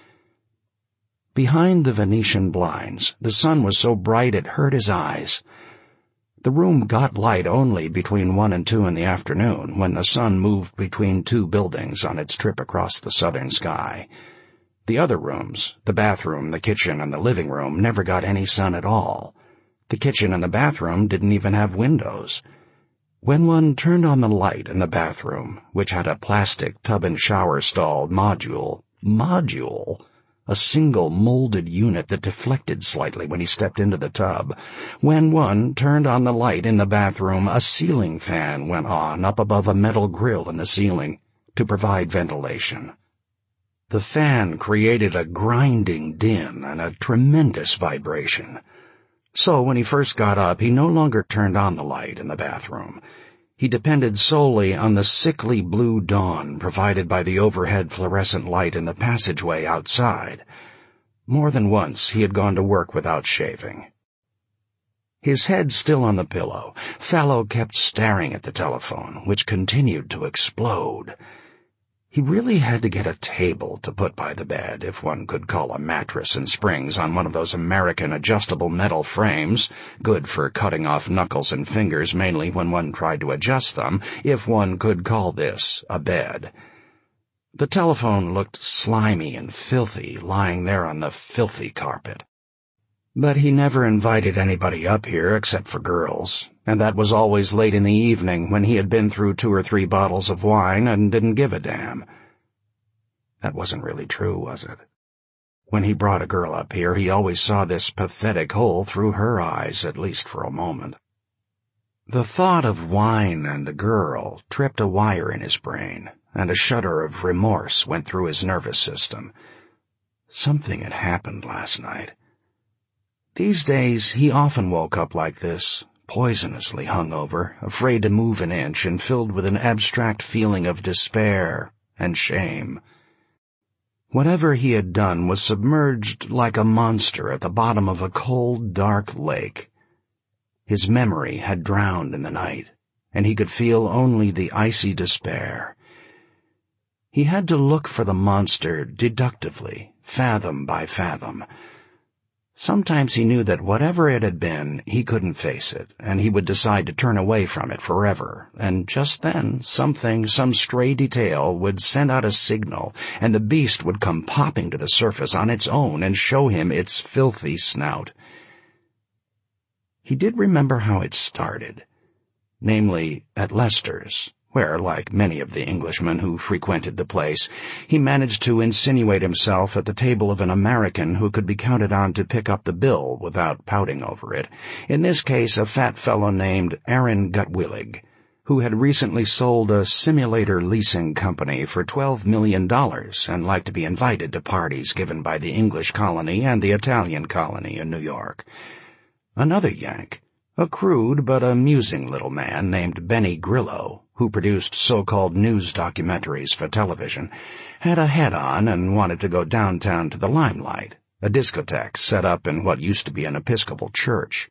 A: Behind the Venetian blinds, the sun was so bright it hurt his eyes. The room got light only between one and two in the afternoon, when the sun moved between two buildings on its trip across the southern sky. The other rooms, the bathroom, the kitchen, and the living room, never got any sun at all. The kitchen and the bathroom didn't even have windows. When one turned on the light in the bathroom, which had a plastic tub and shower stall module, module, a single molded unit that deflected slightly when he stepped into the tub, when one turned on the light in the bathroom, a ceiling fan went on up above a metal grill in the ceiling to provide ventilation. The fan created a grinding din and a tremendous vibration. So when he first got up, he no longer turned on the light in the bathroom. He depended solely on the sickly blue dawn provided by the overhead fluorescent light in the passageway outside. More than once he had gone to work without shaving. His head still on the pillow, Fallow kept staring at the telephone, which continued to explode. He really had to get a table to put by the bed, if one could call a mattress and springs on one of those American adjustable metal frames, good for cutting off knuckles and fingers mainly when one tried to adjust them, if one could call this a bed. The telephone looked slimy and filthy, lying there on the filthy carpet. But he never invited anybody up here except for girls, and that was always late in the evening when he had been through two or three bottles of wine and didn't give a damn. That wasn't really true, was it? When he brought a girl up here, he always saw this pathetic hole through her eyes, at least for a moment. The thought of wine and a girl tripped a wire in his brain, and a shudder of remorse went through his nervous system. Something had happened last night. These days, he often woke up like this, poisonously hungover, afraid to move an inch and filled with an abstract feeling of despair and shame. Whatever he had done was submerged like a monster at the bottom of a cold, dark lake. His memory had drowned in the night, and he could feel only the icy despair. He had to look for the monster deductively, fathom by fathom. Sometimes he knew that whatever it had been, he couldn't face it, and he would decide to turn away from it forever, and just then something, some stray detail, would send out a signal, and the beast would come popping to the surface on its own and show him its filthy snout. He did remember how it started, namely at Lester's, where, like many of the Englishmen who frequented the place, he managed to insinuate himself at the table of an American who could be counted on to pick up the bill without pouting over it, in this case a fat fellow named Aaron Gutwillig, who had recently sold a simulator leasing company for twelve million dollars and liked to be invited to parties given by the English colony and the Italian colony in New York. Another Yank, a crude but amusing little man named Benny Grillo, who produced so-called news documentaries for television, had a head on and wanted to go downtown to the Limelight, a discotheque set up in what used to be an Episcopal church.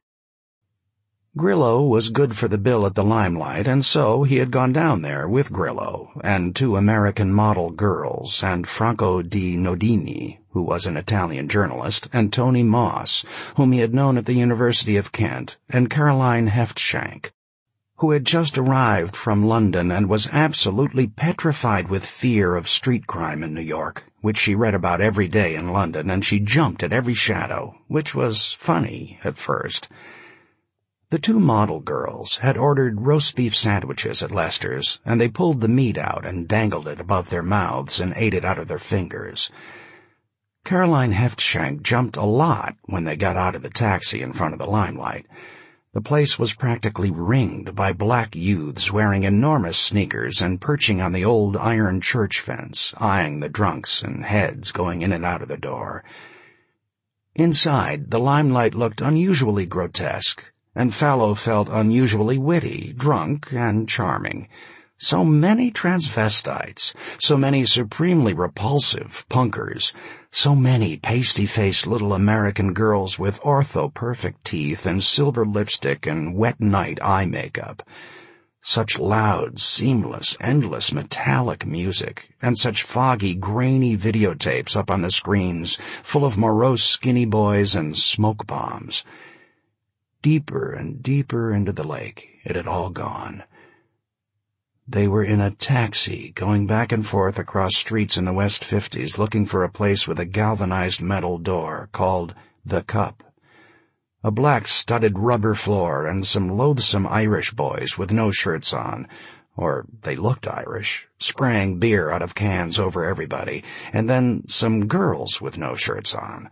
A: Grillo was good for the bill at the Limelight, and so he had gone down there with Grillo and two American model girls and Franco di Nodini, who was an Italian journalist, and Tony Moss, whom he had known at the University of Kent, and Caroline Heftshank, who had just arrived from London and was absolutely petrified with fear of street crime in New York, which she read about every day in London, and she jumped at every shadow, which was funny at first. The two model girls had ordered roast beef sandwiches at Lester's, and they pulled the meat out and dangled it above their mouths and ate it out of their fingers. Caroline Heftshank jumped a lot when they got out of the taxi in front of the Limelight. The place was practically ringed by black youths wearing enormous sneakers and perching on the old iron church fence, eyeing the drunks and heads going in and out of the door. Inside, the Limelight looked unusually grotesque, and Fallow felt unusually witty, drunk, and charming. So many transvestites, so many supremely repulsive punkers, so many pasty-faced little American girls with ortho-perfect teeth and silver lipstick and wet night eye makeup. Such loud, seamless, endless metallic music, and such foggy, grainy videotapes up on the screens, full of morose skinny boys and smoke bombs. Deeper and deeper into the lake it had all gone. They were in a taxi, going back and forth across streets in the West Fifties, looking for a place with a galvanized metal door called The Cup. A black studded rubber floor and some loathsome Irish boys with no shirts on, or they looked Irish, spraying beer out of cans over everybody, and then some girls with no shirts on.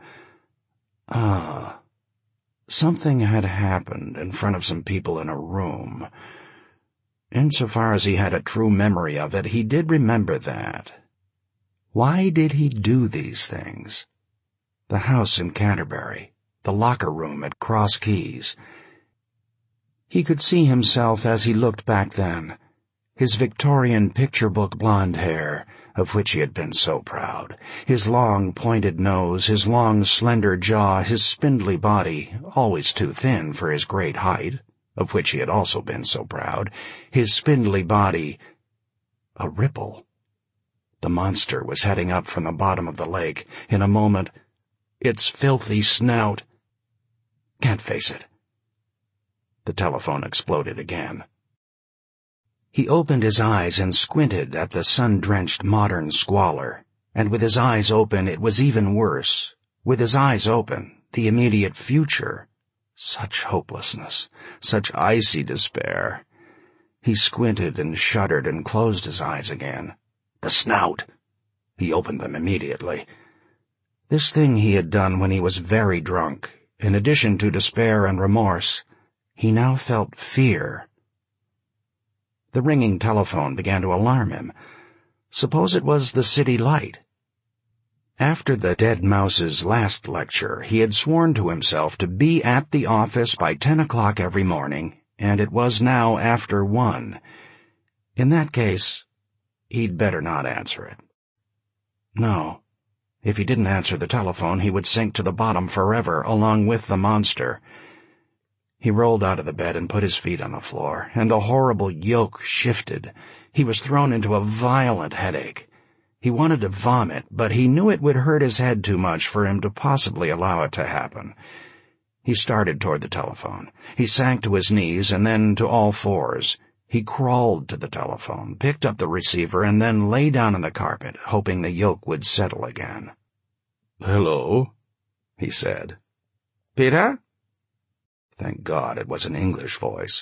A: Ah, something had happened in front of some people in a room. Insofar as he had a true memory of it, he did remember that. Why did he do these things? The house in Canterbury, the locker room at Cross Keys. He could see himself as he looked back then, his Victorian picture book blonde hair, of which he had been so proud, his long pointed nose, his long slender jaw, his spindly body, always too thin for his great height, of which he had also been so proud, his spindly body. A ripple. The monster was heading up from the bottom of the lake. In a moment, its filthy snout. Can't face it. The telephone exploded again. He opened his eyes and squinted at the sun-drenched modern squalor, and with his eyes open it was even worse. With his eyes open, the immediate future. Such hopelessness, such icy despair. He squinted and shuddered and closed his eyes again. The snout! He opened them immediately. This thing he had done when he was very drunk, in addition to despair and remorse, he now felt fear. The ringing telephone began to alarm him. Suppose it was the city light? After the dead mouse's last lecture, he had sworn to himself to be at the office by ten o'clock every morning, and it was now after one. In that case, he'd better not answer it. No. If he didn't answer the telephone, he would sink to the bottom forever, along with the monster. He rolled out of the bed and put his feet on the floor, and the horrible yoke shifted. He was thrown into a violent headache. He wanted to vomit, but he knew it would hurt his head too much for him to possibly allow it to happen. He started toward the telephone. He sank to his knees and then to all fours. He crawled to the telephone, picked up the receiver, and then lay down on the carpet, hoping the yoke would settle again.
B: "Hello,"
A: he said. "Peter?" Thank God it was an English voice.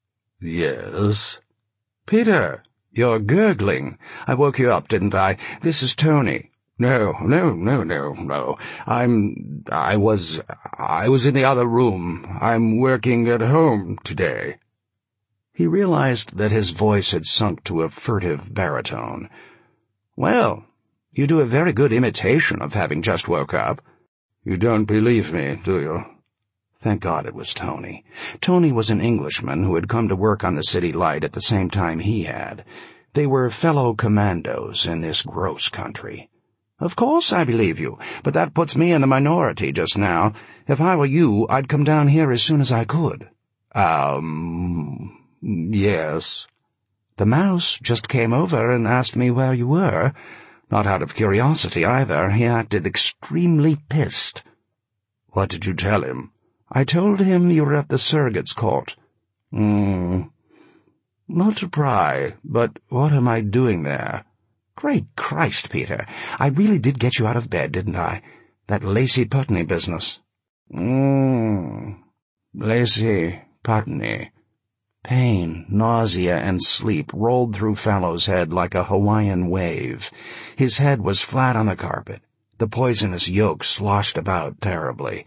B: "Yes."
A: "Peter, you're gurgling. I woke you up, didn't I? This is Tony."
B: No, no, no, no, no. I'm... I was... I was in the other room. I'm working at home today."
A: He realized that his voice had sunk to a furtive baritone. "Well, you do a very good imitation of having just woke up."
B: "You don't believe me, do you?"
A: Thank God it was Tony. Tony was an Englishman who had come to work on the city light at the same time he had. They were fellow commandos in this gross country. "Of course I believe you, but that puts me in the minority just now. If I were you, I'd come down here as soon as I could."
B: Um... Yes.
A: "The mouse just came over and asked me where you were. Not out of curiosity, either. He acted extremely pissed."
B: "What did you tell him?"
A: "I told him you were at the surrogate's court."
B: Hmm.
A: "Not to pry, but what am I doing there?" "Great Christ, Peter, I really did get you out of bed, didn't I? That Lacey Putney business."
B: Hmm. Lacey Putney."
A: Pain, nausea, and sleep rolled through Fallow's head like a Hawaiian wave. His head was flat on the carpet. The poisonous yolk sloshed about terribly.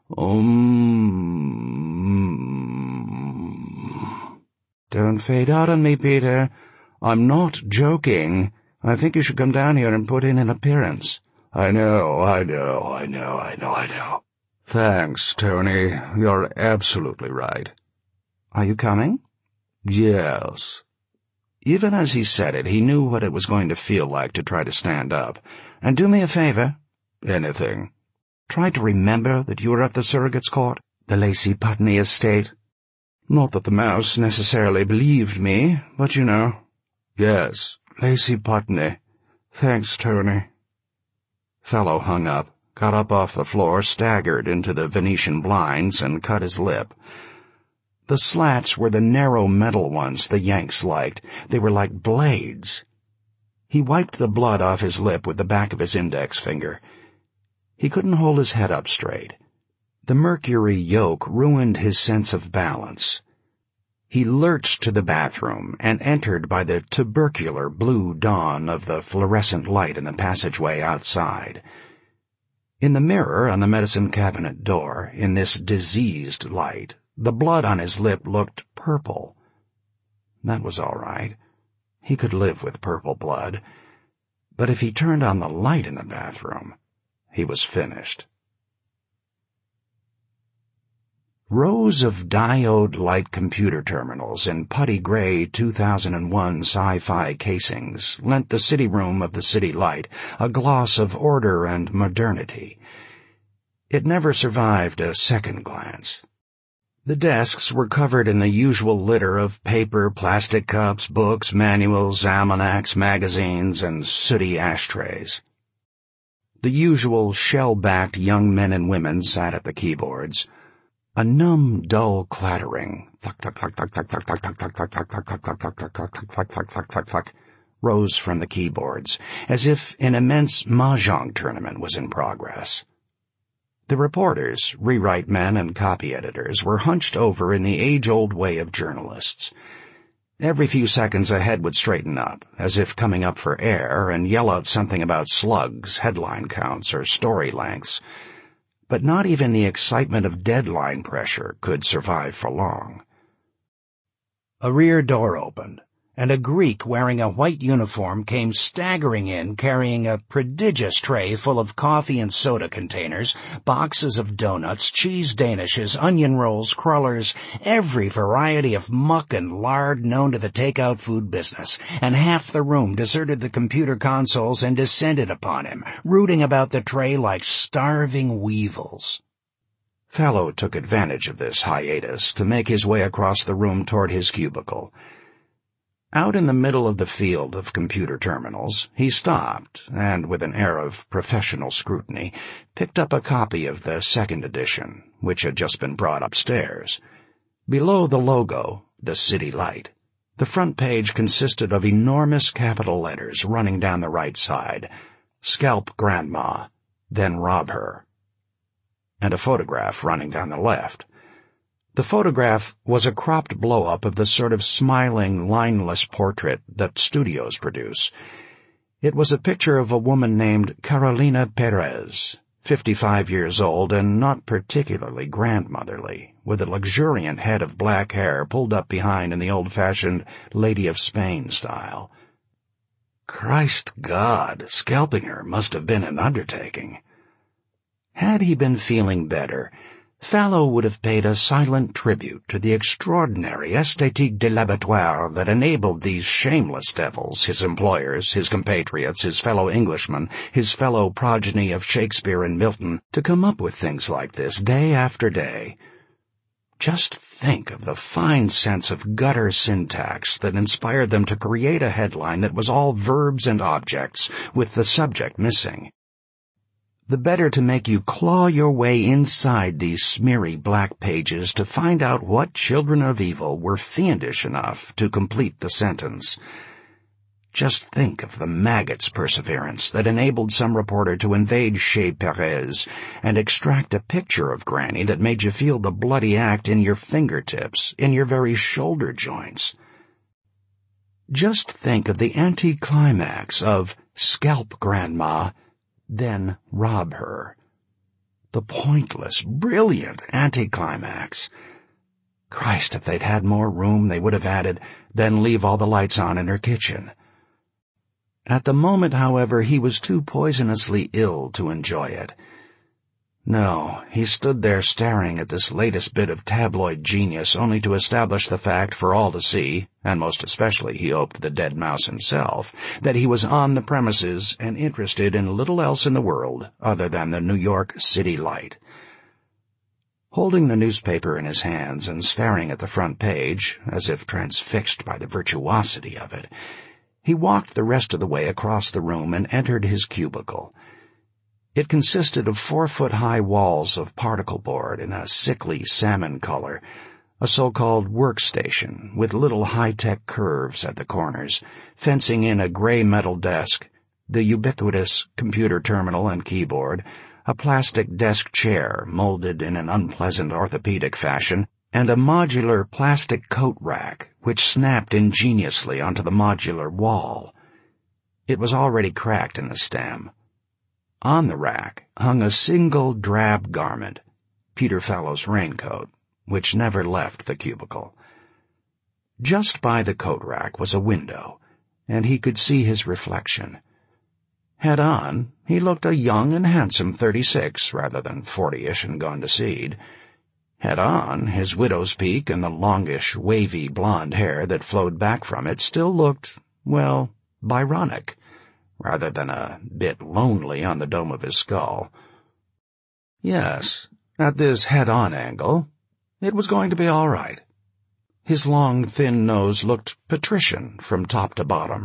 A: Um. "Don't fade out on me, Peter. I'm not joking. I think you should come down here and put in an appearance."
B: "I know, I know, I know, I know, I know." "Thanks, Tony. You're absolutely right."
A: "Are you coming?"
B: "Yes."
A: Even as he said it, he knew what it was going to feel like to try to stand up. "And do me a favor."
B: "Anything."
A: "Try to remember that you were at the surrogate's court, the Lacey Putney estate. Not that the mouse necessarily believed me, but you know."
B: "Yes,
A: Lacey Putney. Thanks, Tony." Fellow hung up, got up off the floor, staggered into the Venetian blinds, and cut his lip. The slats were the narrow metal ones the Yanks liked. They were like blades. He wiped the blood off his lip with the back of his index finger. He couldn't hold his head up straight. The mercury yoke ruined his sense of balance. He lurched to the bathroom and entered by the tubercular blue dawn of the fluorescent light in the passageway outside. In the mirror on the medicine cabinet door, in this diseased light, the blood on his lip looked purple. That was all right. He could live with purple blood. But if he turned on the light in the bathroom, he was finished. Rows of diode light computer terminals in putty gray two thousand one sci-fi casings lent the city room of the City Light a gloss of order and modernity. It never survived a second glance. The desks were covered in the usual litter of paper, plastic cups, books, manuals, almanacs, magazines, and sooty ashtrays. The usual shell-backed young men and women sat at the keyboards. A numb, dull clattering rose from the keyboards, as if an immense mahjong tournament was in progress. The reporters, rewrite men, and copy editors were hunched over in the age-old way of journalists. Every few seconds a head would straighten up, as if coming up for air, and yell out something about slugs, headline counts, or story lengths. But not even the excitement of deadline pressure could survive for long. A rear door opened, and a Greek wearing a white uniform came staggering in carrying a prodigious tray full of coffee and soda containers, boxes of donuts, cheese danishes, onion rolls, crullers, every variety of muck and lard known to the takeout food business, and half the room deserted the computer consoles and descended upon him, rooting about the tray like starving weevils. Fallow took advantage of this hiatus to make his way across the room toward his cubicle. Out in the middle of the field of computer terminals, he stopped and, with an air of professional scrutiny, picked up a copy of the second edition, which had just been brought upstairs. Below the logo, the City Light, the front page consisted of enormous capital letters running down the right side, "Scalp Grandma, then rob her," and a photograph running down the left. The photograph was a cropped blow-up of the sort of smiling, lineless portrait that studios produce. It was a picture of a woman named Carolina Perez, fifty-five years old and not particularly grandmotherly, with a luxuriant head of black hair pulled up behind in the old-fashioned Lady of Spain style. Christ God, scalping her must have been an undertaking. Had he been feeling better, Fallow would have paid a silent tribute to the extraordinary esthétique de l'abattoir that enabled these shameless devils, his employers, his compatriots, his fellow Englishmen, his fellow progeny of Shakespeare and Milton, to come up with things like this day after day. Just think of the fine sense of gutter syntax that inspired them to create a headline that was all verbs and objects, with the subject missing. The better to make you claw your way inside these smeary black pages to find out what children of evil were fiendish enough to complete the sentence. Just think of the maggot's perseverance that enabled some reporter to invade Chez Perez and extract a picture of Granny that made you feel the bloody act in your fingertips, in your very shoulder joints. Just think of the anticlimax of "Scalp Grandma, then rob her." The pointless, brilliant anticlimax. Christ, if they'd had more room, they would have added, "Then leave all the lights on in her kitchen." At the moment, however, he was too poisonously ill to enjoy it. No, he stood there staring at this latest bit of tabloid genius only to establish the fact for all to see, and most especially, he hoped, the dead mouse himself, that he was on the premises and interested in little else in the world other than the New York City Light. Holding the newspaper in his hands and staring at the front page, as if transfixed by the virtuosity of it, he walked the rest of the way across the room and entered his cubicle. It consisted of four-foot-high walls of particle board in a sickly salmon color, a so-called workstation with little high-tech curves at the corners, fencing in a gray metal desk, the ubiquitous computer terminal and keyboard, a plastic desk chair molded in an unpleasant orthopedic fashion, and a modular plastic coat rack which snapped ingeniously onto the modular wall. It was already cracked in the stem. On the rack hung a single drab garment, Peter Fallow's raincoat, which never left the cubicle. Just by the coat rack was a window, and he could see his reflection. Head on, he looked a young and handsome thirty-six rather than forty-ish and gone to seed. Head on, his widow's peak and the longish, wavy blonde hair that flowed back from it still looked, well, Byronic, rather than a bit lonely on the dome of his skull. Yes, at this head-on angle, it was going to be all right. His long, thin nose looked patrician from top to bottom,